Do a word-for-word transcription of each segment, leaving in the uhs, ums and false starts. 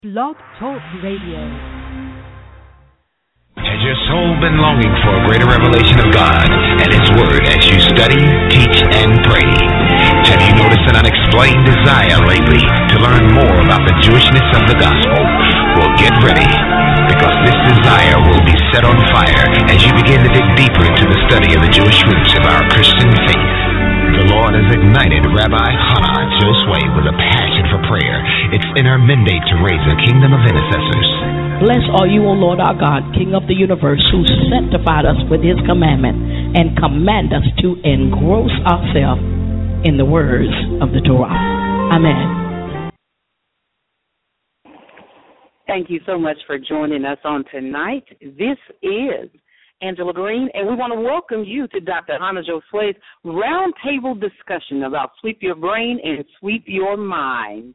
Blog Talk Radio. Has your soul been longing for a greater revelation of God and His Word as you study, teach, and pray? Have you noticed an unexplained desire lately to learn more about the Jewishness of the gospel? Well, get ready, because this desire will be set on fire as you begin to dig deeper into the study of the Jewish roots of our Christian faith. The Lord has ignited Rabbi Hannah Josue with a passion for prayer. It's in her mandate to raise a kingdom of intercessors. Bless are you, O Lord our God, King of the universe, who sanctified us with His commandment and command us to engross ourselves in the words of the Torah. Amen. Thank you so much for joining us on tonight. This is Angela Green, and we want to welcome you to Doctor Hannah Josue's roundtable discussion about sweep your brain and sweep your mind.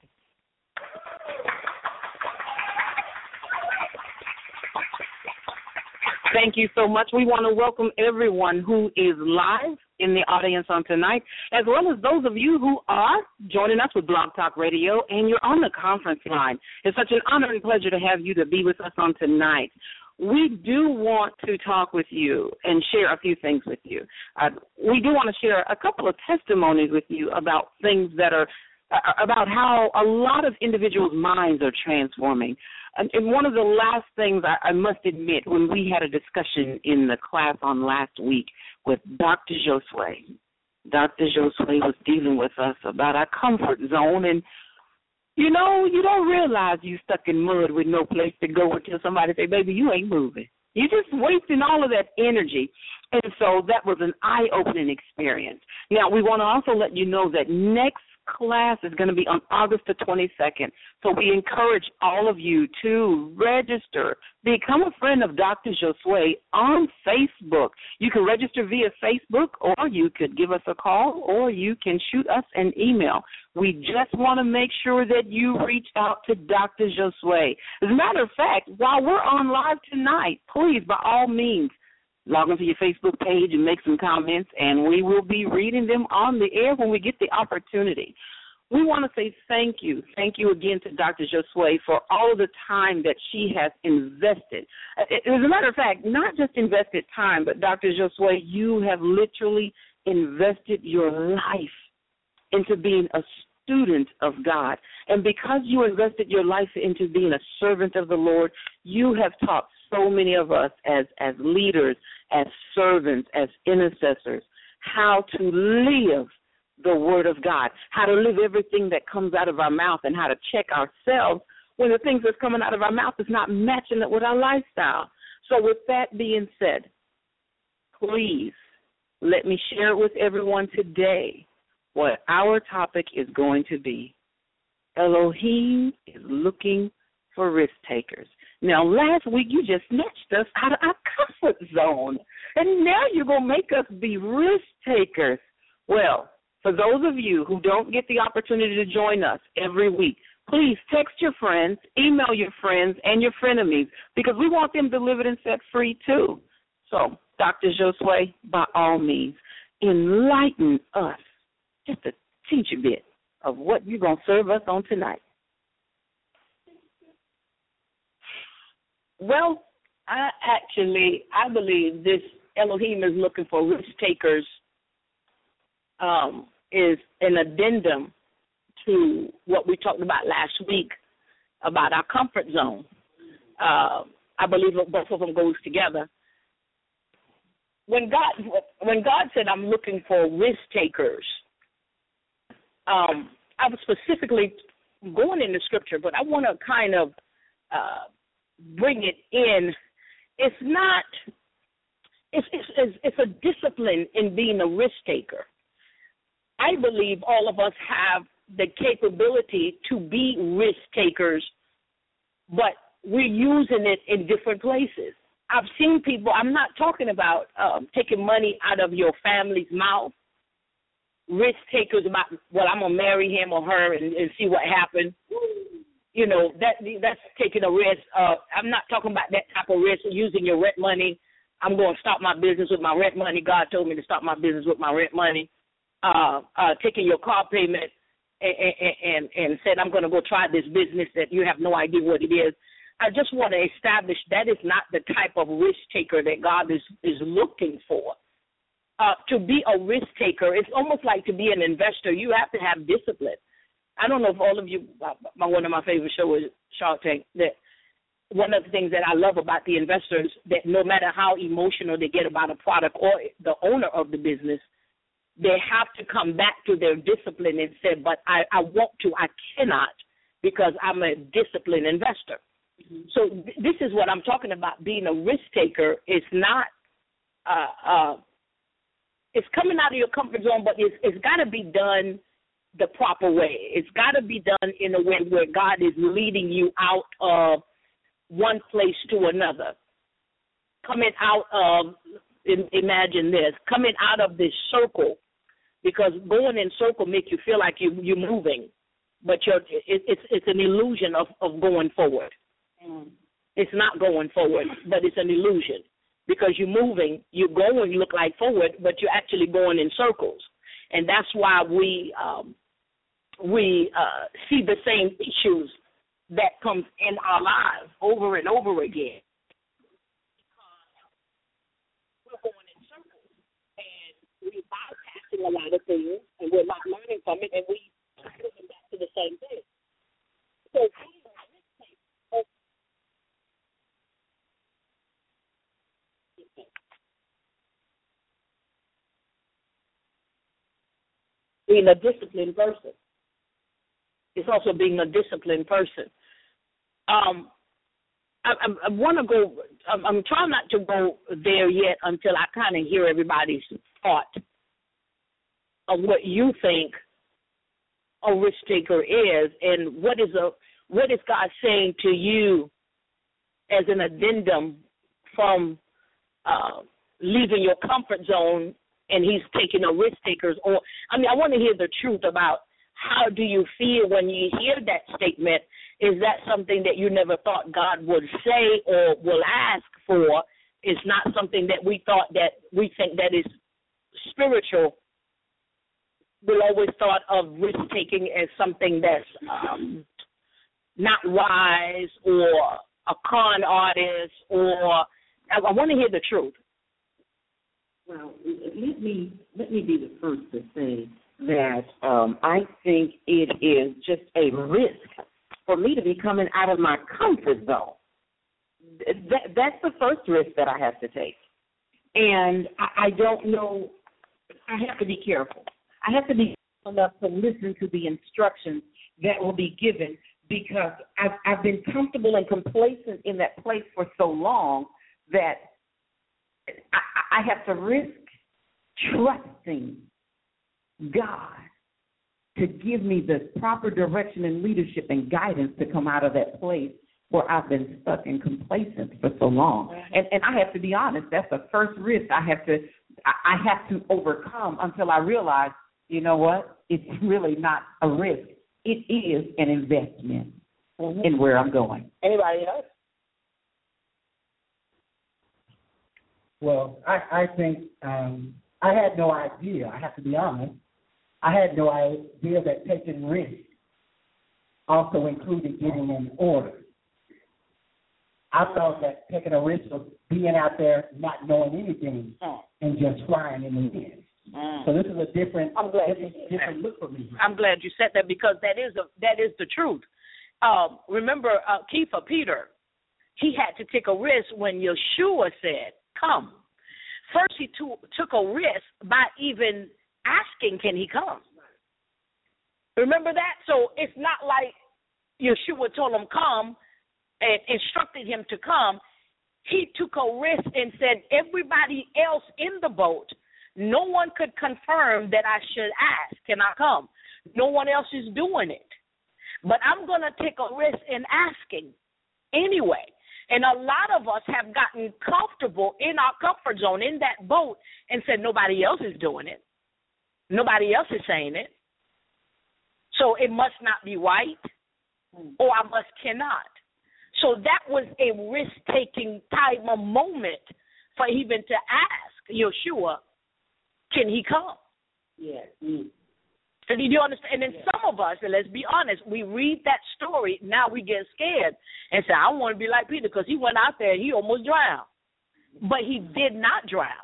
Thank you so much. We want to welcome everyone who is live in the audience on tonight, as well as those of you who are joining us with Blog Talk Radio, and you're on the conference line. It's such an honor and pleasure to have you to be with us on tonight. We do want to talk with you and share a few things with you. Uh, we do want to share a couple of testimonies with you about things that are, uh, about how a lot of individuals' minds are transforming. And, and one of the last things I, I must admit, when we had a discussion in the class on last week with Doctor Josue, Doctor Josue was dealing with us about our comfort zone, and you know, you don't realize you stuck in mud with no place to go until somebody say, baby, you ain't moving. You're just wasting all of that energy. And so that was an eye-opening experience. Now, we want to also let you know that next class is going to be on August the twenty-second. So we encourage all of you to register, become a friend of Doctor Josue on Facebook. You can register via Facebook, or you could give us a call, or you can shoot us an email. We just want to make sure that you reach out to Doctor Josue. As a matter of fact, while we're on live tonight, please, by all means, log onto your Facebook page and make some comments, and we will be reading them on the air when we get the opportunity. We want to say thank you. Thank you again to Doctor Josue for all of the time that she has invested. As a matter of fact, not just invested time, but Doctor Josue, you have literally invested your life into being a student of God. And because you invested your life into being a servant of the Lord, you have taught so many of us as, as leaders, as servants, as intercessors, how to live the Word of God, how to live everything that comes out of our mouth, and how to check ourselves when the things that's coming out of our mouth is not matching up with our lifestyle. So with that being said, please let me share with everyone today what our topic is going to be. Elohim is looking for risk takers. Now, last week you just snatched us out of our comfort zone, and now you're going to make us be risk takers. Well, for those of you who don't get the opportunity to join us every week, please text your friends, email your friends, and your frenemies, because we want them delivered and set free too. So, Doctor Josue, by all means, enlighten us just a teensy bit of what you're going to serve us on tonight. Well, I actually, I believe this Elohim is looking for risk takers um, is an addendum to what we talked about last week about our comfort zone. Uh, I believe both of them goes together. When God, when God said, I'm looking for risk takers, um, I was specifically going into Scripture, but I want to kind of uh, bring it in. It's not, it's, it's, it's a discipline in being a risk taker. I believe all of us have the capability to be risk takers, but we're using it in different places. I've seen people, I'm not talking about um, taking money out of your family's mouth, risk takers about, well, I'm going to marry him or her and, and see what happens. You know, that that's taking a risk. Uh, I'm not talking about that type of risk, using your rent money. I'm going to start my business with my rent money. God told me to start my business with my rent money. Uh, uh, taking your car payment and, and, and said, I'm going to go try this business that you have no idea what it is. I just want to establish that is not the type of risk taker that God is, is looking for. Uh, to be a risk taker, it's almost like to be an investor, you have to have discipline. I don't know if all of you, uh, one of my favorite shows is Shark Tank, that one of the things that I love about the investors, that no matter how emotional they get about a product or the owner of the business, they have to come back to their discipline and say, but I, I want to, I cannot, because I'm a disciplined investor. Mm-hmm. So th- this is what I'm talking about. Being a risk taker is not, uh, uh, it's coming out of your comfort zone, but it's, it's got to be done the proper way. It's got to be done in a way where God is leading you out of one place to another. Coming out of, imagine this, coming out of this circle, because going in circle make you feel like you, you're moving, but you're, it, it's it's an illusion of, of going forward. Mm. It's not going forward, but it's an illusion, because you're moving, you're going, you look like forward, but you're actually going in circles. And that's why we um, we uh, see the same issues that comes in our lives over and over again. We're going in circles, and we're bypassing a lot of things, and we're not learning from it, and we are going back to the same thing. So being a disciplined person. It's also being a disciplined person. Um, I, I, I want to go, I'm, I'm trying not to go there yet until I kind of hear everybody's thought of what you think a risk taker is, and what is a what is God saying to you as an addendum from uh, leaving your comfort zone, and he's taking a risk taker's, or I mean, I want to hear the truth about how do you feel when you hear that statement. Is that something that you never thought God would say or will ask for? It's not something that we thought that we think that is spiritual. We always thought of risk taking as something that's um, not wise, or a con artist, or I, I want to hear the truth. Well, let me let me be the first to say that um, I think it is just a risk for me to be coming out of my comfort zone. That, that's the first risk that I have to take. And I, I don't know, I have to be careful. I have to be careful enough to listen to the instructions that will be given, because I've, I've been comfortable and complacent in that place for so long that I, I have to risk trusting God to give me the proper direction and leadership and guidance to come out of that place where I've been stuck and complacent for so long. And, and I have to be honest, that's the first risk I have to I have to overcome until I realize, you know what, it's really not a risk. It is an investment mm-hmm. in where I'm going. Anybody else? Well, I, I think um, I had no idea, I have to be honest, I had no idea that taking risks also included getting in order. I thought that taking a risk was being out there not knowing anything mm. and just flying in the wind. Mm. So this is a different, I'm glad different, different look for me. I'm glad you said that, because that is a, that is the truth. Um, remember, uh, Kiefer Peter, he had to take a risk when Yeshua said, come. First, he to, took a risk by even asking, can he come? Remember that? So it's not like Yeshua told him come and instructed him to come. He took a risk and said, everybody else in the boat, no one could confirm that I should ask, can I come? No one else is doing it. But I'm going to take a risk in asking anyway. And a lot of us have gotten comfortable in our comfort zone in that boat and said nobody else is doing it. Nobody else is saying it. So it must not be right, or I must cannot. So that was a risk-taking type of moment for even to ask Yeshua, can he come? Yes. Mm. Do you understand? And then some of us, and let's be honest, we read that story, now we get scared and say, I want to be like Peter because he went out there and he almost drowned. But he did not drown.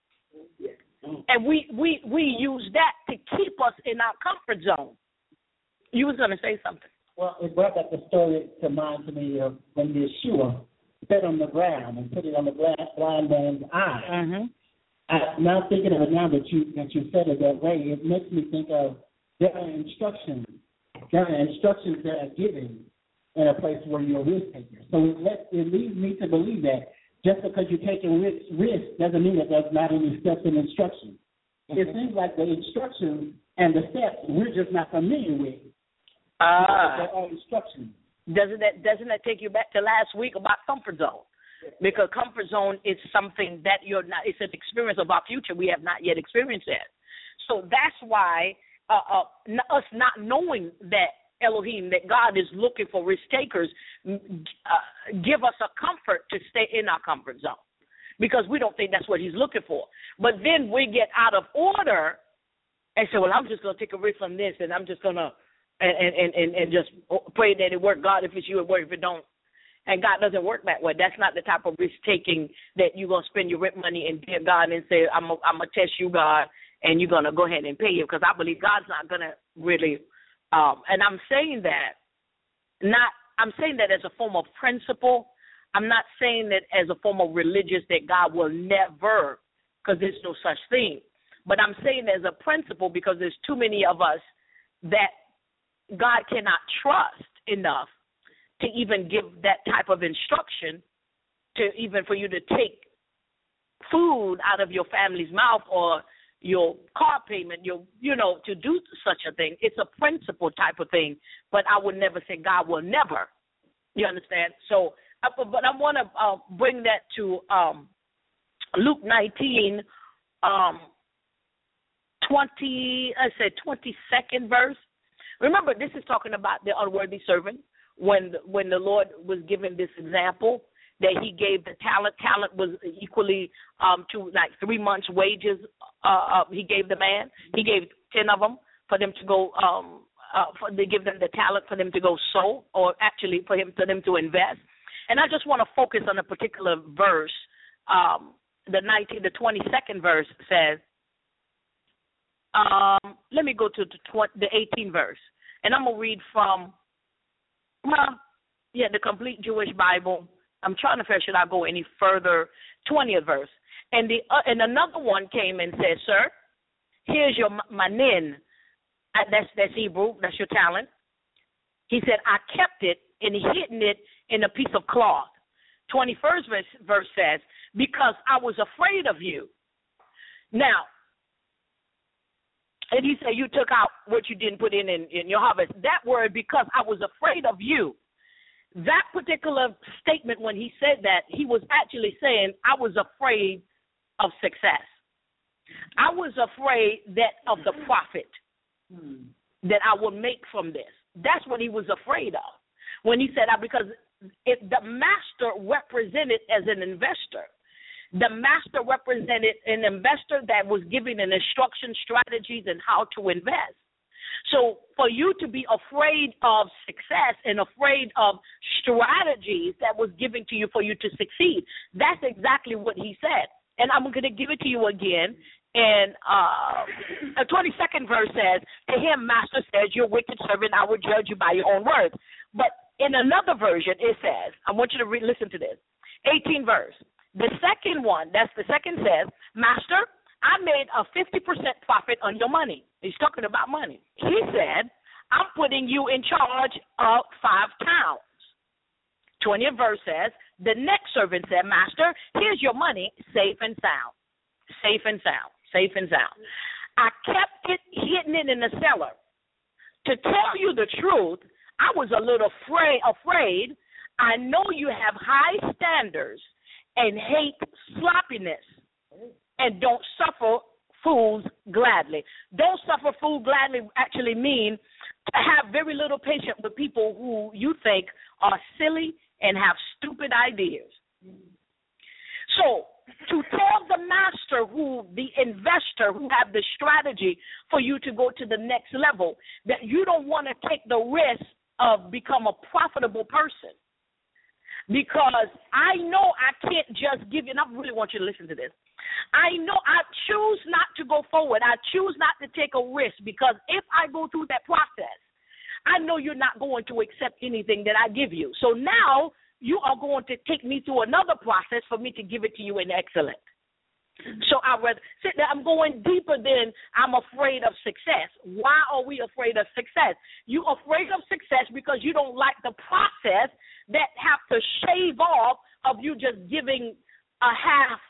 And we, we, we use that to keep us in our comfort zone. You was going to say something. Well, it brought up the story to mind to me of when Yeshua spit on the ground and put it on the blind man's eye. Mm-hmm. I, now thinking of it now that you that you said it that way, it makes me think of there are instructions. There are instructions that are given in a place where you're a risk taker. So it, let, it leads me to believe that just because you're taking risk, risk doesn't mean that there's not any steps and instructions. Mm-hmm. It seems like the instructions and the steps we're just not familiar with. Ah. There are instructions. Doesn't that doesn't that take you back to last week about comfort zone? Because comfort zone is something that you're not. It's an experience of our future we have not yet experienced yet. So that's why uh, uh, us not knowing that Elohim, that God is looking for risk takers, uh, give us a comfort to stay in our comfort zone because we don't think that's what He's looking for. But then we get out of order and say, well, I'm just going to take a risk from this, and I'm just going to and and, and and just pray that it work. God, if it's you, it work. If it don't. And God doesn't work that way. That's not the type of risk-taking that you're going to spend your rent money and dear God and say, I'm going to test you, God, and you're going to go ahead and pay you, because I believe God's not going to really, um, and I'm saying that, not, I'm saying that as a form of principle. I'm not saying that as a form of religious that God will never, because there's no such thing. But I'm saying as a principle because there's too many of us that God cannot trust enough to even give that type of instruction, to even for you to take food out of your family's mouth or your car payment, your, you know, to do such a thing. It's a principle type of thing, but I would never say God will never. You understand? So, but I want to uh, bring that to um, Luke nineteen, um, twenty, I said twenty-second verse. Remember, this is talking about the unworthy servant. When the, when the Lord was giving this example that He gave the talent, talent was equally um, to like three months' wages. Uh, uh, he gave the man. He gave ten of them for them to go. Um, uh, for, they give them the talent for them to go sow, or actually for him for them to invest. And I just want to focus on a particular verse. Um, the nineteen, the twenty-second verse says. Um, let me go to the, tw- the eighteenth verse, and I'm gonna read from. Well, yeah, the complete Jewish Bible. I'm trying to figure, should I go any further? twentieth verse. And the uh, and another one came and said, sir, here's your manin. Uh, that's, that's Hebrew. That's your talent. He said, I kept it and hidden it in a piece of cloth. twenty-first verse, verse says, because I was afraid of you. Now, and he said, you took out what you didn't put in, in in your harvest. That word, because I was afraid of you. That particular statement, when he said that, he was actually saying, I was afraid of success. I was afraid that of the profit hmm. that I would make from this. That's what he was afraid of. When he said that, because it, the master represented as an investor. The master represented an investor that was giving an instruction, strategies, and how to invest. So for you to be afraid of success and afraid of strategies that was given to you for you to succeed, that's exactly what he said. And I'm going to give it to you again. And uh, the twenty-second verse says, to him, master says, you're a wicked servant, I will judge you by your own words. But in another version, it says, I want you to re- listen to this, eighteenth verse. The second one, that's the second says, Master, I made a fifty percent profit on your money. He's talking about money. He said, I'm putting you in charge of five towns. twentieth verse says, the next servant said, Master, here's your money, safe and sound. Safe and sound. Safe and sound. I kept it, hidden it in the cellar. To tell you the truth, I was a little afraid, afraid. I know you have high standards and hate sloppiness, and don't suffer fools gladly. Don't suffer fools gladly actually mean to have very little patience with people who you think are silly and have stupid ideas. So to tell the master, who the investor, who have the strategy for you to go to the next level, that you don't want to take the risk of become a profitable person. Because I know I can't just give you, and I really want you to listen to this. I know I choose not to go forward. I choose not to take a risk, because if I go through that process, I know you're not going to accept anything that I give you. So now you are going to take me through another process for me to give it to you in excellence. So I rather sit there. I'm going deeper than I'm afraid of success. Why are we afraid of success? You're afraid of success because you don't like the process that have to shave off of you just giving a half.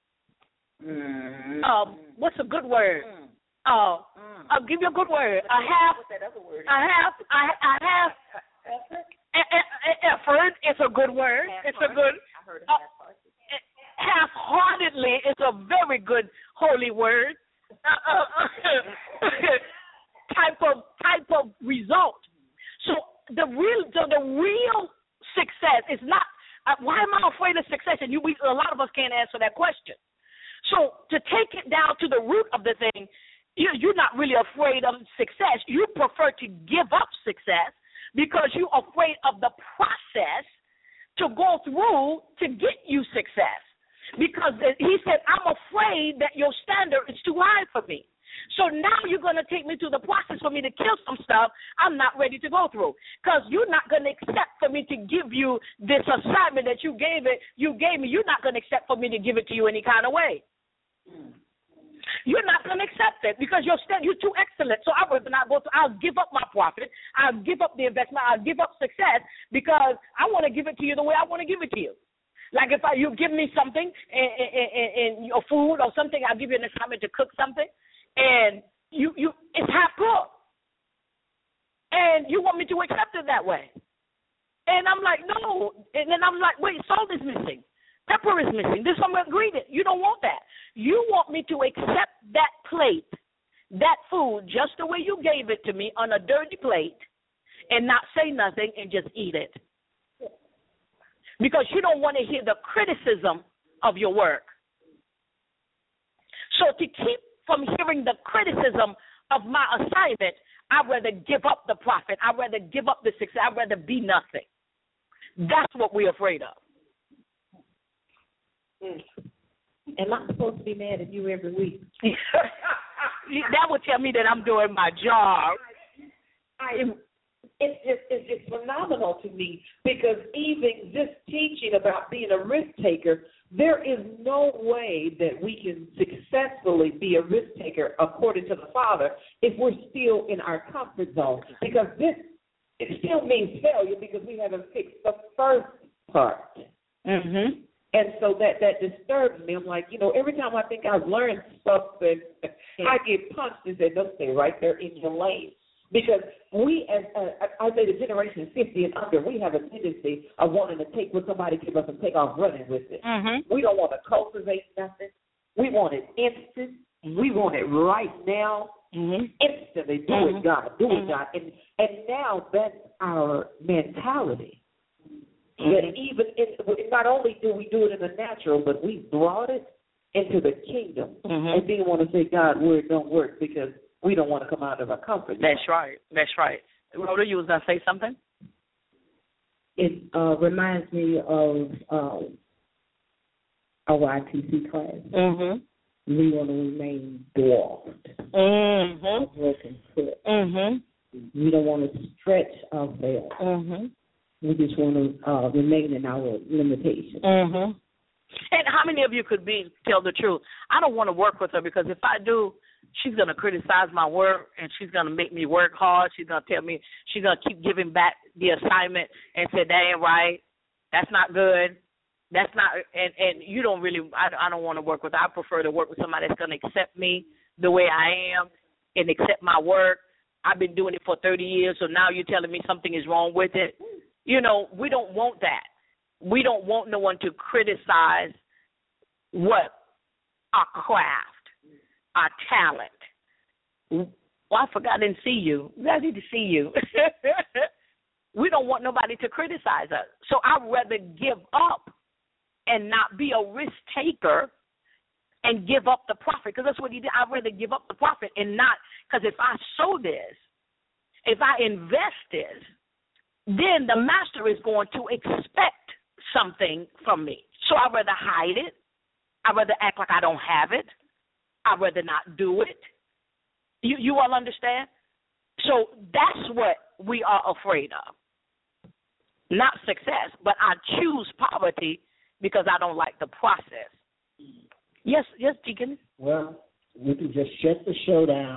Mm. Um, what's a good word? Mm. Uh, mm. I'll give you a good word. A half. What's that other word? A half. A, a half. Effort. A, a, a effort. It's a good word. Half it's heart. a good. I heard of uh, half-hearted. Half-heartedly is a very good holy word. Uh, uh, type of type of result. So the real the, the real success is not. Uh, why am I afraid of success? And you, we, a lot of us can't answer that question. So to take it down to the root of the thing, you, you're not really afraid of success. You prefer to give up success because you're afraid of the process to go through to get you success. Because he said, I'm afraid that your standard is too high for me. So now you're going to take me through the process for me to kill some stuff I'm not ready to go through. Because you're not going to accept for me to give you this assignment that you gave it. You gave me. You're not going to accept for me to give it to you any kind of way. You're not going to accept it because you're st- you're too excellent. So I would not go through. I'll give up my profit. I'll give up the investment. I'll give up success because I want to give it to you the way I want to give it to you. Like if I, you give me something and, and, and, and your food or something, I'll give you an assignment to cook something, and you, you it's half cooked, and you want me to accept it that way. And I'm like, no. And then I'm like, wait, salt is missing. Pepper is missing. This is some ingredient. You don't want that. You want me to accept that plate, that food, just the way you gave it to me on a dirty plate and not say nothing and just eat it. Because you don't want to hear the criticism of your work. So to keep from hearing the criticism of my assignment, I'd rather give up the profit. I'd rather give up the success. I'd rather be nothing. That's what we're afraid of. Mm. Am I supposed to be mad at you every week? That would tell me that I'm doing my job. I am. It's just it's, it's phenomenal to me because even just teaching about being a risk taker, there is no way that we can successfully be a risk taker according to the Father if we're still in our comfort zone. Because this it still means failure because we haven't fixed the first part. Mm-hmm. And so that, that disturbs me. I'm like, you know, every time I think I've learned something, I get punched and say, no, stay right there in your lane. Because we, as uh, I say the generation fifty and under, we have a tendency of wanting to take what somebody gives us and take off running with it. Mm-hmm. We don't want to cultivate nothing. We want it instant. We want it right now. Mm-hmm. Instantly. Do mm-hmm. it, God. Do mm-hmm. it, God. And, and now that's our mentality. Mm-hmm. That even in, not only do we do it in the natural, but we brought it into the kingdom. Mm-hmm. And then want to say, God, where it don't work because we don't want to come out of our comfort zone. That's right. That's right. Rhoda, you was going to say something? It uh, reminds me of um, our Y T C class. Mm-hmm. We want to remain dwarfed. Mm-hmm. A broken foot. Mm-hmm. We don't want to stretch ourselves. Mm-hmm. We just want to uh, remain in our limitations. Mm-hmm. And how many of you could be tell the truth? I don't want to work with her because if I do, she's going to criticize my work, and she's going to make me work hard. She's going to tell me, she's going to keep giving back the assignment and say, that ain't right. That's not good. That's not, and, and you don't really, I, I don't want to work with her. I prefer to work with somebody that's going to accept me the way I am and accept my work. I've been doing it for thirty years, so now you're telling me something is wrong with it. You know, we don't want that. We don't want no one to criticize what our craft, our talent. Well, I forgot I didn't see you. I need to see you. We don't want nobody to criticize us. So I'd rather give up and not be a risk taker and give up the profit, because that's what he did. I'd rather give up the profit and not, because if I sow this, if I invest this, then the master is going to expect something from me. So I'd rather hide it. I'd rather act like I don't have it. I'd rather not do it. You, you all understand? So that's what we are afraid of. Not success, but I choose poverty because I don't like the process. Yes, yes, Deacon. Well, we can just shut the show down.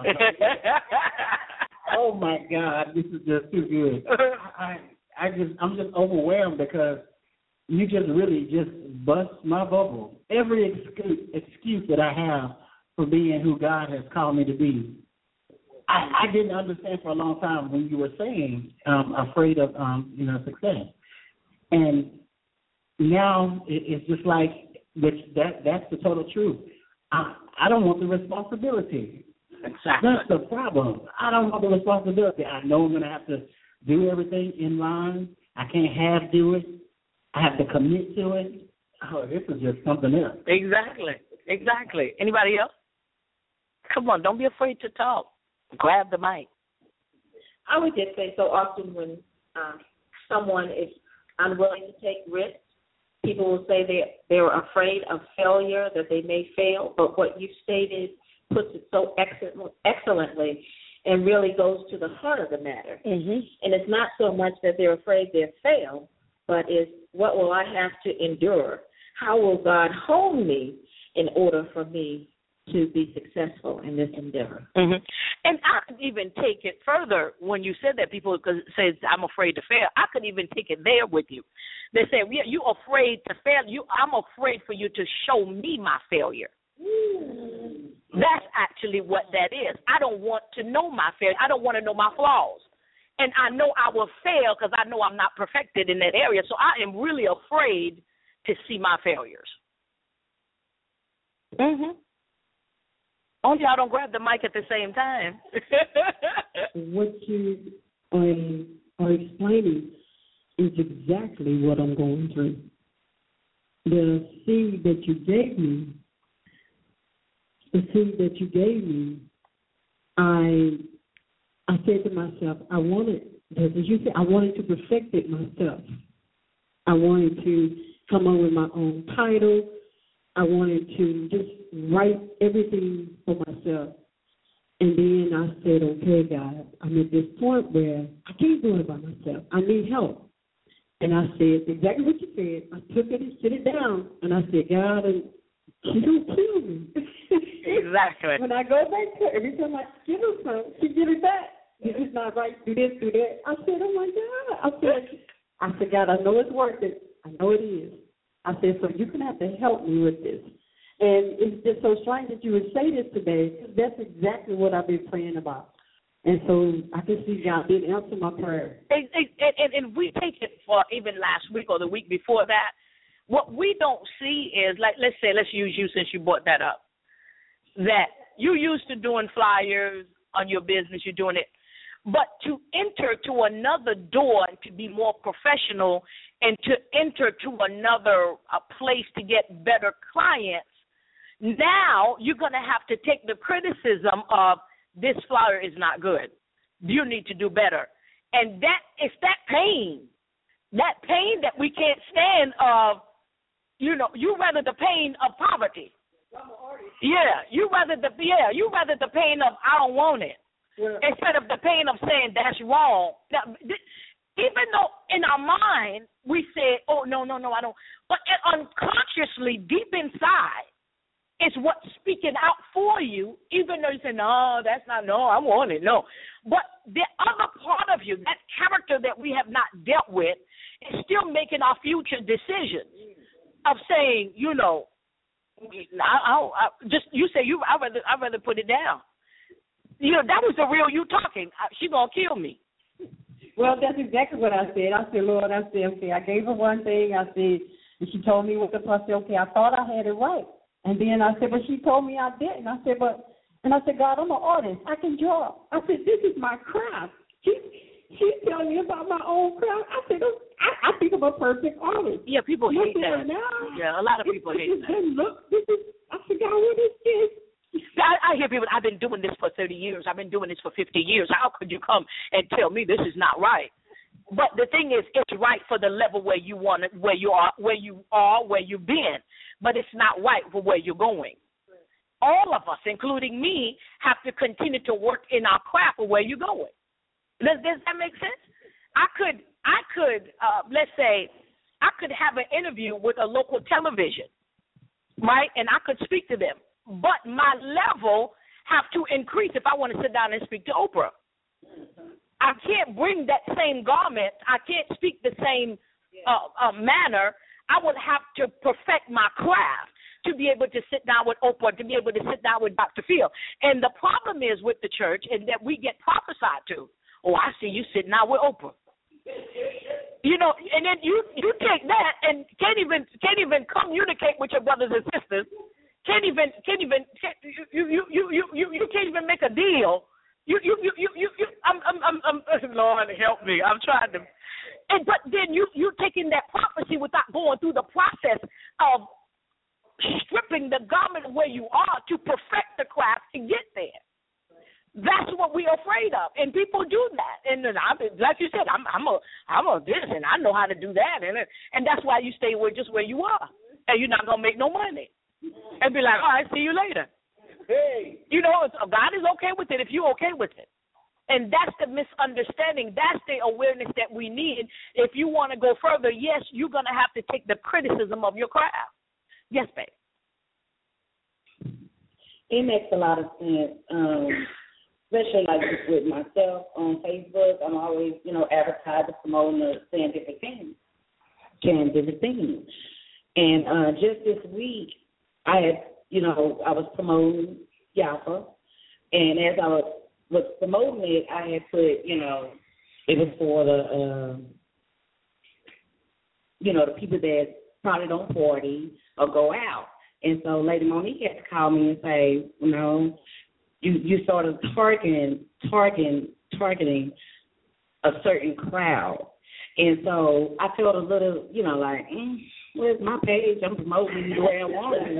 Oh my God, this is just too good. I, I just, I'm just overwhelmed because you just really just bust my bubble. Every excuse, excuse that I have for being who God has called me to be, I, I didn't understand for a long time when you were saying um, afraid of um, you know success, and now it, it's just like which that that's the total truth. I, I don't want the responsibility. Exactly. That's the problem. I don't want the responsibility. I know I'm going to have to do everything in line. I can't half do it. I have to commit to it. Oh, this is just something else. Exactly. Exactly. Anybody else? Come on, don't be afraid to talk. Grab the mic. I would just say so often when uh, someone is unwilling to take risks, people will say they they're afraid of failure, that they may fail. But what you stated puts it so excellent, excellently and really goes to the heart of the matter. Mm-hmm. And it's not so much that they're afraid they'll fail, but is what will I have to endure? How will God hold me in order for me to be successful in this endeavor? Mm-hmm. And I could even take it further when you said that. People could say, I'm afraid to fail. I could even take it there with you. They say, yeah, you're afraid to fail. You, I'm afraid for you to show me my failure. Mm. That's actually what that is. I don't want to know my failure. I don't want to know my flaws. And I know I will fail because I know I'm not perfected in that area. So I am really afraid to see my failures. Mm-hmm. Only y'all don't grab the mic at the same time. What you um, are explaining is exactly what I'm going through. The seed that you gave me, the seed that you gave me, I I said to myself, I wanted, as you said, I wanted to perfect it myself. I wanted to come up with my own title. I wanted to just write everything for myself. And then I said, okay, God, I'm at this point where I can't do it by myself. I need help. And I said exactly what you said. I took it and sit it down. And I said, God, she don't kill me. Exactly. When I go back to her, every time I give her something, she give it back. This is not right. Do this, do that. I said, oh, my God. I said, I said, God, I know it's worth it. I know it is. I said, so you're going to have to help me with this. And it's just so strange that you would say this today, because that's exactly what I've been praying about. And so I can see God did answer my prayer. And, and, and we take it for even last week or the week before that. What we don't see is, like, let's say, let's use you since you brought that up, that you're used to doing flyers on your business, you're doing it. But to enter to another door and to be more professional and to enter to another a place to get better clients, now you're going to have to take the criticism of this flyer is not good. You need to do better. And that it's that pain, that pain that we can't stand of, you know, you rather the pain of poverty. Yeah, you rather the yeah, you rather the pain of I don't want it. Yeah. Instead of the pain of saying that's wrong. Now, even though in our mind we say, oh, no, no, no, I don't. But unconsciously, deep inside, it's what's speaking out for you, even though you say, no, that's not, no, I want it, no. But the other part of you, that character that we have not dealt with, is still making our future decisions of saying, you know, I, I, I just you say you, I rather, I rather put it down. You know, that was the real you talking. She gonna kill me. Well, that's exactly what I said. I said, Lord, I said, okay, I gave her one thing. I said, and she told me what the plus. I said, okay, I thought I had it right. And then I said, but she told me I didn't. I said, but, and I said, God, I'm an artist. I can draw. I said, this is my craft. She, she's telling me about my own craft. I think I'm, I, I think I'm a perfect artist. Yeah, people Look hate that. Now, yeah, a lot of people hate that. Look, this is, I forgot what this is. I, I hear people, I've been doing this for thirty years. I've been doing this for fifty years. How could you come and tell me this is not right? But the thing is, it's right for the level where you want it, where you are, where you are, where you've been. But it's not right for where you're going. All of us, including me, have to continue to work in our craft for where you're going. Does, does that make sense? I could, I could, uh, let's say, I could have an interview with a local television, right? And I could speak to them. But my level have to increase if I want to sit down and speak to Oprah. I can't bring that same garment. I can't speak the same uh, uh, manner. I would have to perfect my craft to be able to sit down with Oprah, to be able to sit down with Doctor Phil. And the problem is with the church is that we get prophesied to. Oh, I see you sitting out with Oprah. You know, and then you you take that and can't even can't even communicate with your brothers and sisters. Can't even, can't even, can't, you, you, you, you, you, you can't even make a deal. You, you, you, you, you, you I'm, I'm, I'm, I'm, Lord help me. I'm trying to, and but then you, you taking that prophecy without going through the process of stripping the garment of where you are to perfect the craft to get there. That's what we're afraid of, and people do that. And then I, like you said, I'm, I'm a, I'm a this, and I know how to do that, and and that's why you stay with just where you are, and you're not gonna make no money. And be like, all right, see you later. Hey. You know, God is okay with it if you're okay with it. And that's the misunderstanding. That's the awareness that we need. If you want to go further, yes, you're going to have to take the criticism of your craft. Yes, babe. It makes a lot of sense, um, especially like with myself on Facebook. I'm always, you know, advertising, promoting, or saying different things, saying different things. And uh, just this week, I had, you know, I was promoting Yafa, and as I was, was promoting it, I had put, you know, it was for the, um, you know, the people that probably don't party or go out. And so Lady Monique had to call me and say, you know, you you sort of targeting, targeting, targeting a certain crowd. And so I felt a little, you know, like, mm, where's my page? I'm promoting the way I want to.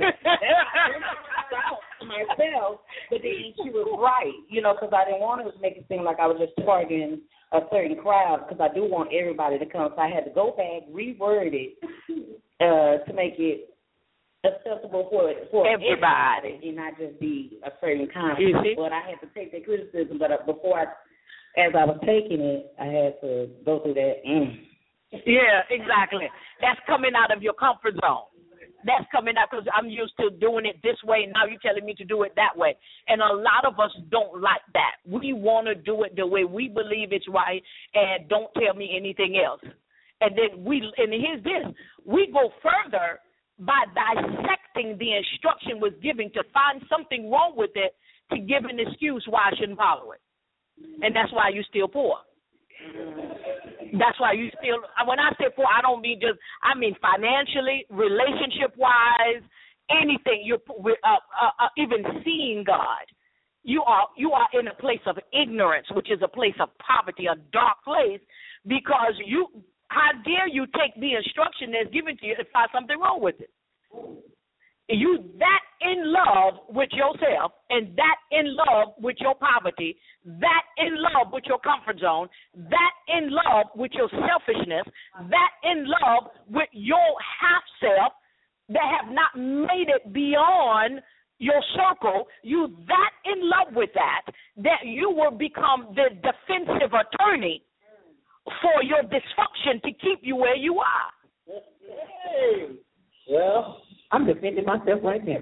myself, but then she was right, you know, because I didn't want to make it seem like I was just targeting a certain crowd, because I do want everybody to come. So I had to go back, reword it uh, to make it acceptable for for everybody, everybody and not just be a certain kind. But I had to take that criticism. But before I, as I was taking it, I had to go through that. Mm. Yeah, exactly. That's coming out of your comfort zone. That's coming out because I'm used to doing it this way, and now you're telling me to do it that way. And a lot of us don't like that. We want to do it the way we believe it's right, and don't tell me anything else. And then we, and here's this, we go further by dissecting the instruction was given to find something wrong with it to give an excuse why I shouldn't follow it. And that's why you still poor. That's why you still, when I say poor, I don't mean just, I mean financially, relationship-wise, anything. You're uh, uh, uh, even seeing God. You are you are in a place of ignorance, which is a place of poverty, a dark place, because you, how dare you take the instruction that's given to you and find something wrong with it? You that in love with yourself, and that in love with your poverty, that in love with your comfort zone, that in love with your selfishness, that in love with your half self that have not made it beyond your circle, you that in love with that, that you will become the defensive attorney for your dysfunction to keep you where you are. Hey. Well, I'm defending myself right now.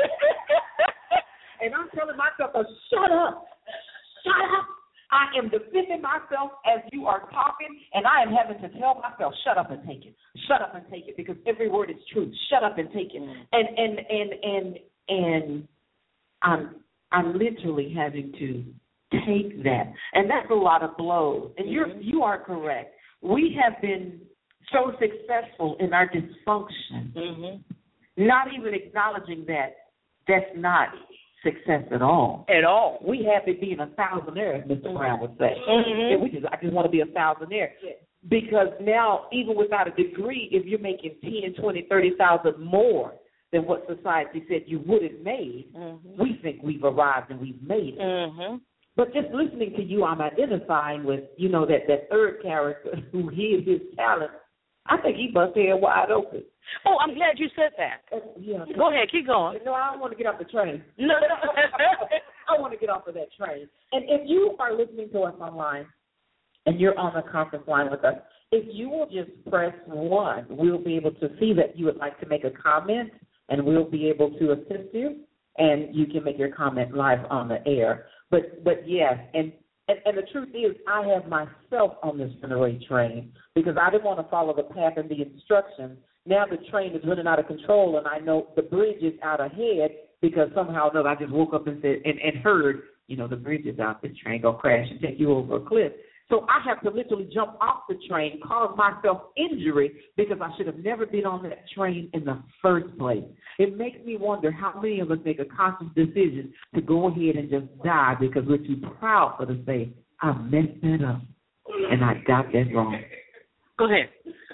And I'm telling myself, oh, shut up. Shut up. I am defending myself as you are talking, and I am having to tell myself, shut up and take it. Shut up and take it, because every word is truth. Shut up and take it. And and and and and I'm I'm literally having to take that. And that's a lot of blows. And you're you are correct. We have been so successful in our dysfunction. Mm-hmm. Not even acknowledging that that's not success at all. At all. We have it being a thousandaire, as Mister Brown would say. Mm-hmm. And we just, I just want to be a thousandaire. Because now, even without a degree, if you're making ten, twenty, thirty thousand more than what society said you would have made, mm-hmm. we think we've arrived and we've made it. Mm-hmm. But just listening to you, I'm identifying with, you know, that, that third character who hid his talent. I think he bust head wide open. Oh, I'm glad you said that. Uh, yeah. Go ahead, keep going. No, I don't want to get off the train. No, no. I want to get off of that train. And if you are listening to us online and you're on the conference line with us, if you will just press one, we'll be able to see that you would like to make a comment, and we'll be able to assist you, and you can make your comment live on the air. But but yes, and, and, and the truth is I have myself on this runaway train because I didn't want to follow the path and the instructions. Now the train is running out of control, and I know the bridge is out ahead because somehow or another I just woke up and said and, and heard, you know, the bridge is out, this train going to crash and take you over a cliff. So I have to literally jump off the train, cause myself injury because I should have never been on that train in the first place. It makes me wonder how many of us make a conscious decision to go ahead and just die because we're too proud for to say, I messed that up and I got that wrong. Go ahead.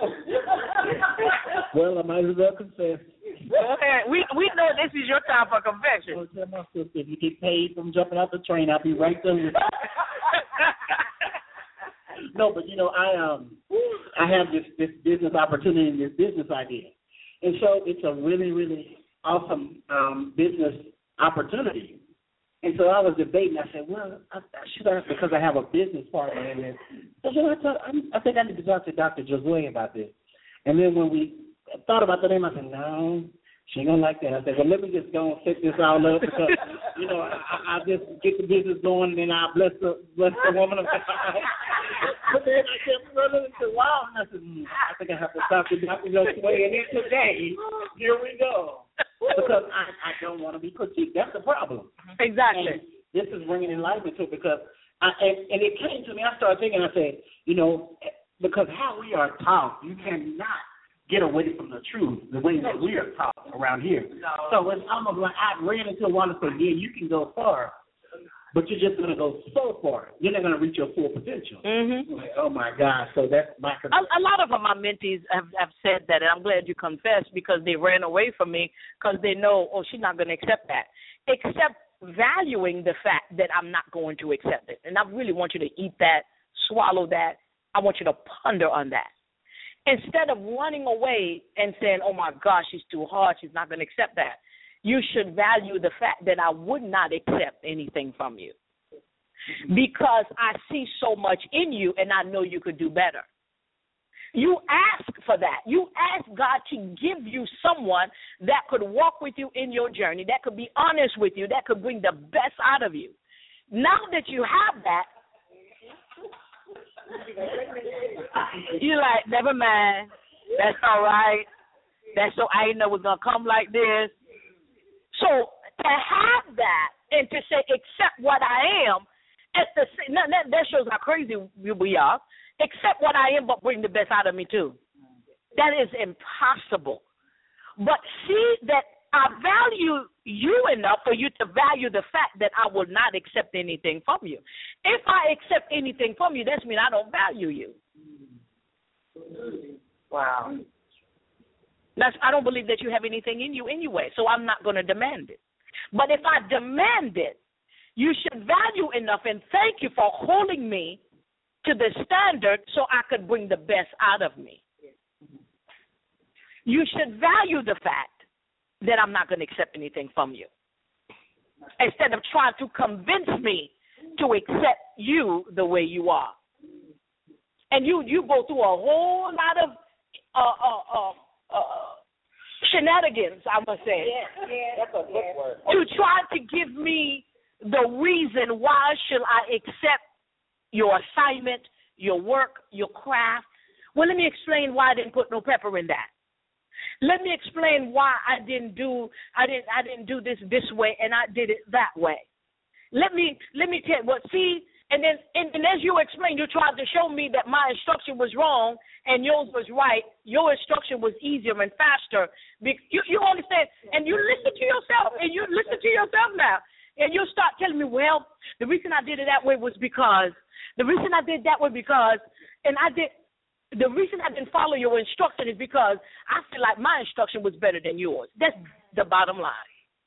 Well, I might as well confess. Go ahead. We we know this is your time for confession. I'll tell my sister, if you get paid from jumping off the train, I'll be right there with you. No, but you know, I um, I have this, this business opportunity and this business idea, and so it's a really, really awesome um, business opportunity. And so I was debating. I said, well, I, I should I, because I have a business partner in it. So you know, I, thought, I, I think I need to talk to Doctor Josue about this. And then when we thought about the name, I said, no, she ain't gonna like that. I said, well, let me just go and set this all up because you know I, I just get the business going and then I bless the bless the woman of God. But then I kept running into wow, and I said, mm, I think I have to talk to Doctor Josue. And then today, here we go. Because I, I don't want to be critiqued. That's the problem. Exactly. And this is bringing enlightenment to it because, I, and, and it came to me, I started thinking, I said, you know, because how we are taught, you cannot get away from the truth the way that we are taught around here. So it's almost like I ran into one and said, yeah, you can go far, but you're just going to go so far. You're not going to reach your full potential. Mm-hmm. Like, oh, my gosh. So that's my concern. A, a lot of my mentees have, have said that, and I'm glad you confessed because they ran away from me because they know, oh, she's not going to accept that. Except valuing the fact that I'm not going to accept it. And I really want you to eat that, swallow that. I want you to ponder on that. Instead of running away and saying, oh, my gosh, she's too hard, she's not going to accept that. You should value the fact that I would not accept anything from you because I see so much in you and I know you could do better. You ask for that. You ask God to give you someone that could walk with you in your journey, that could be honest with you, that could bring the best out of you. Now that you have that, you're like, never mind. That's all right. That's so I didn't know it was going to come like this. So to have that and to say, accept what I am, at the that, that shows how crazy we are. Accept what I am, but bring the best out of me too. That is impossible. But see that I value you enough for you to value the fact that I will not accept anything from you. If I accept anything from you, that means I don't value you. Wow. That's, I don't believe that you have anything in you anyway, so I'm not going to demand it. But if I demand it, you should value enough and thank you for holding me to the standard so I could bring the best out of me. You should value the fact that I'm not going to accept anything from you, instead of trying to convince me to accept you the way you are. And you, you go through a whole lot of uh, uh, uh, uh, shenanigans, I must say, Yeah, yeah, that's a good word. to try to give me the reason why should I accept your assignment, your work, your craft. Well, let me explain why I didn't put no pepper in that. Let me explain why I didn't do I didn't I didn't do this this way and I did it that way. Let me let me tell you what see and then and, and as you explained, you tried to show me that my instruction was wrong and yours was right. Your instruction was easier and faster. You you understand? And you listen to yourself and you listen to yourself now. And you'll start telling me, well, the reason I did it that way was because, the reason I did that way because, and I did, the reason I didn't follow your instruction is because I feel like my instruction was better than yours. That's the bottom line.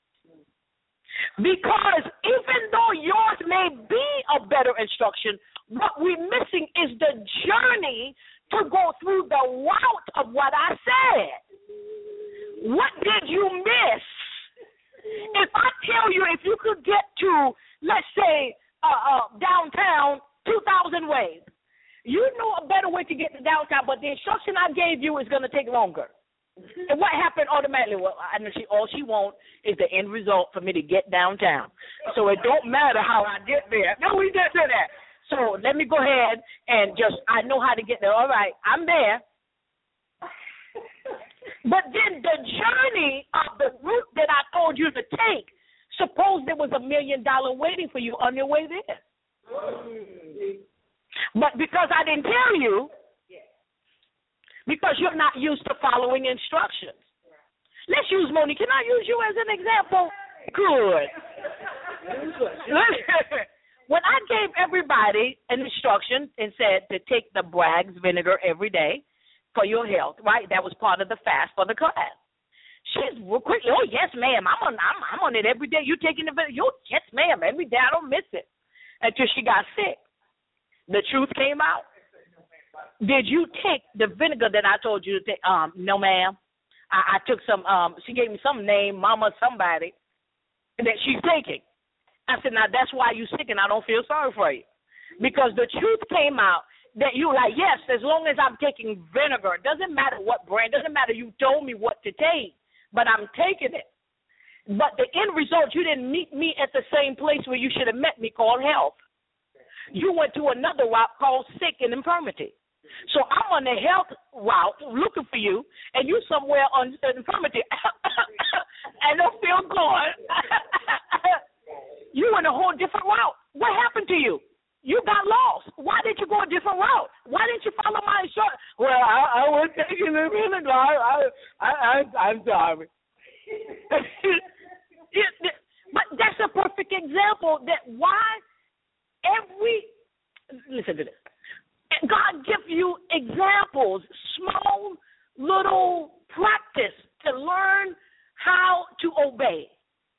Because even though yours may be a better instruction, what we're missing is the journey to go through the route of what I said. What did you miss? If I tell you if you could get to, let's say, uh, uh, downtown two thousand ways, you know a better way to get to downtown, but the instruction I gave you is going to take longer. And what happened automatically? Well, I know she, all she wants is the end result for me to get downtown. So it don't matter how I get there. No, we didn't say that. So let me go ahead and just, I know how to get there. All right, I'm there. But then the journey of the route that I told you to take, suppose there was a million dollar waiting for you on your way there. But because I didn't tell you, because you're not used to following instructions. Let's use Monique. Can I use you as an example? Good. When I gave everybody an instruction and said to take the Bragg's vinegar every day for your health, right? That was part of the fast for the class. She's quickly, oh, yes, ma'am. I'm on I'm, I'm on it every day. You taking the vinegar? Yes, ma'am. Every day. I don't miss it. Until she got sick. The truth came out. Did you take the vinegar that I told you to take? Um, no, ma'am. I, I took some, um, she gave me some name, mama somebody, that she's taking. I said, now that's why you sick and I don't feel sorry for you. Because the truth came out that you like, yes, as long as I'm taking vinegar, it doesn't matter what brand, doesn't matter you told me what to take, but I'm taking it. But the end result, you didn't meet me at the same place where you should have met me called health. You went to another route called sick and infirmity. So I'm on the health route looking for you, and you somewhere on infirmity. And don't feel good. You went a whole different route. What happened to you? You got lost. Why did you go a different route? Why didn't you follow my instructions? Well, I, I was taking the vinegar. I, I, I, I'm sorry. But that's a perfect example that why every, listen to this. God gives you examples, small little practice to learn how to obey.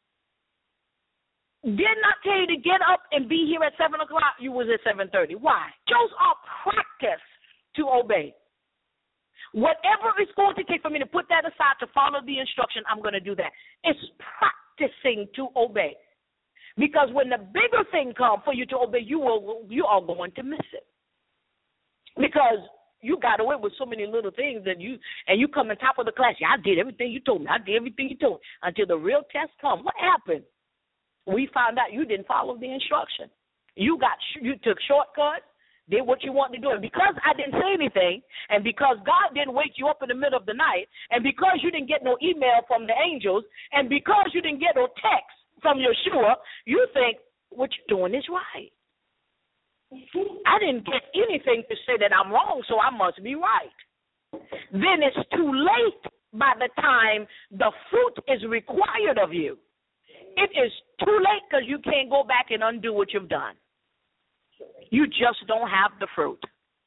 Did not tell you to get up and be here at seven o'clock. You was at seven thirty. Why? Those are practice to obey. Whatever it's going to take for me to put that aside to follow the instruction, I'm going to do that. It's practicing to obey. Because when the bigger thing comes for you to obey, you will you are going to miss it. Because you got away with so many little things that you, and you come on top of the class. Yeah, I did everything you told me. I did everything you told me. Until the real test comes. What happened? We found out you didn't follow the instruction. You got, you took shortcuts, did what you wanted to do. And because I didn't say anything, and because God didn't wake you up in the middle of the night, and because you didn't get no email from the angels, and because you didn't get no text from Yeshua, you think what you're doing is right. I didn't get anything to say that I'm wrong, so I must be right. Then it's too late by the time the fruit is required of you. It is too late because you can't go back and undo what you've done. You just don't have the fruit.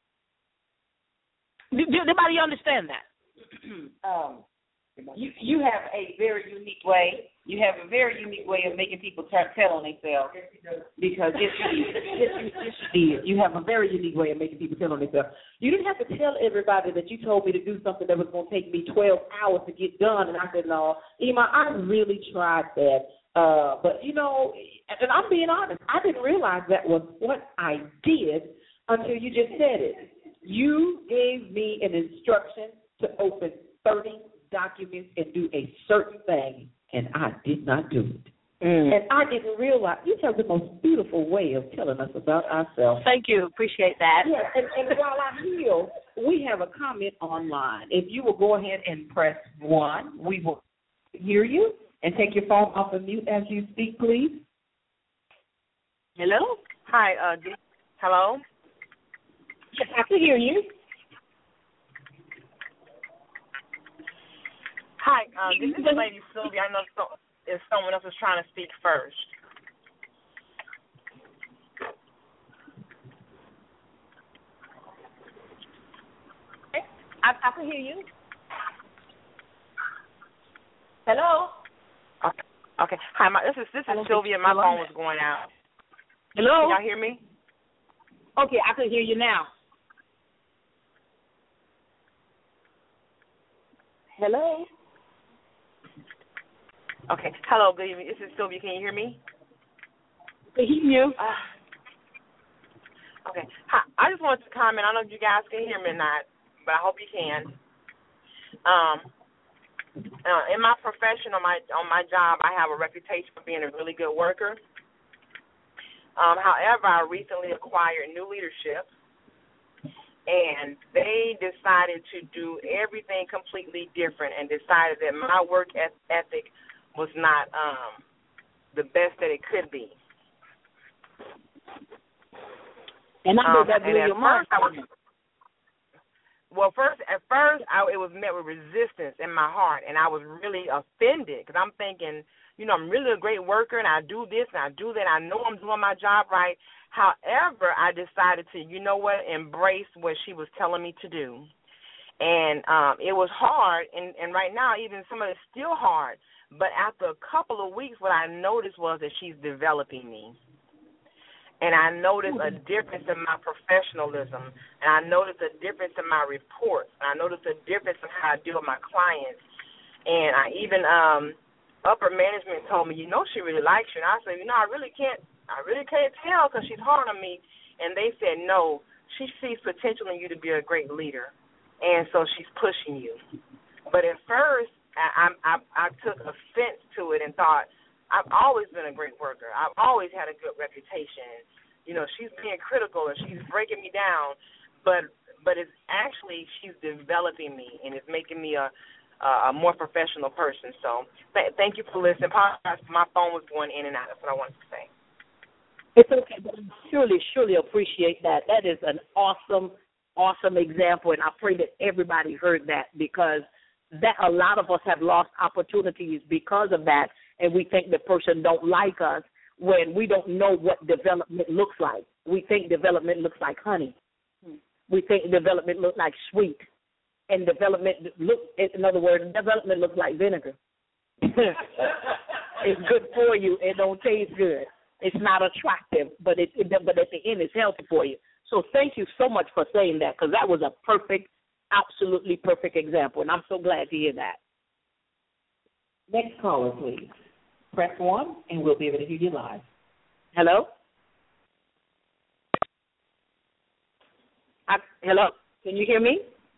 Does anybody understand that? um, you you have a very unique way. You have a very unique way of making people t- tell on themselves. Because yes, you did. Yes, you, yes, you did. You have a very unique way of making people tell on themselves. You didn't have to tell everybody that you told me to do something that was going to take me twelve hours to get done. And I said, no, Ima, I really tried that. Uh, but, you know, and I'm being honest, I didn't realize that was what I did until you just said it. You gave me an instruction to open thirty documents and do a certain thing, and I did not do it. Mm. And I didn't realize, you have the most beautiful way of telling us about ourselves. Thank you. Appreciate that. Yes, and, and while I'm here, we have a comment online. If you will go ahead and press one, we will hear you. And take your phone off of mute as you speak, please. Hello? Hi. Uh, d- hello? Yes, I can hear you. Hi. Uh, this is Lady Sylvia. I know so, if someone else is trying to speak first. can hear you. Hello. Okay. Okay. Hi, my, this is this is Sylvia. My phone was going out. Hello. Can y'all hear me? Okay, I can hear you now. Hello. Okay. Hello. Good evening. This is Sylvia. Can you hear me? I hear you. Uh, okay. Hi. I just wanted to comment. I don't know if you guys can hear me or not, but I hope you can. Um, uh, in my profession, on my on my job, I have a reputation for being a really good worker. Um, however, I recently acquired new leadership, and they decided to do everything completely different and decided that my work ethic was not um, the best that it could be. And I know um, that blew your mind. Well, first, at first, I, it was met with resistance in my heart, and I was really offended because I'm thinking, you know, I'm really a great worker, and I do this and I do that. I know I'm doing my job right. However, I decided to, you know what, embrace what she was telling me to do. And um, it was hard, and, and right now, even some of it's still hard. But after a couple of weeks, what I noticed was that she's developing me. And I noticed a difference in my professionalism, and I noticed a difference in my reports, and I noticed a difference in how I deal with my clients. And I even, um, upper management told me, you know, she really likes you. And I said, you know, I really can't, I really can't tell because she's hard on me. And they said, no, she sees potential in you to be a great leader, and so she's pushing you. But at first, I, I, I took offense to it and thought, I've always been a great worker. I've always had a good reputation. You know, she's being critical and she's breaking me down, but but it's actually she's developing me and it's making me a a more professional person. So th- thank you for listening. My phone was going in and out. That's what I wanted to say. It's okay, but I surely, surely appreciate that. That is an awesome, awesome example, and I pray that everybody heard that because that a lot of us have lost opportunities because of that. And we think the person don't like us when we don't know what development looks like. We think development looks like honey. We think development looks like sweet. And development look, in other words, development looks like vinegar. It's good for you. It don't taste good. It's not attractive, but it, it but at the end, it's healthy for you. So thank you so much for saying that because that was a perfect, absolutely perfect example, and I'm so glad to hear that. Next caller, please. Press one, and we'll be able to hear you live. Hello? I, hello? Can you hear me?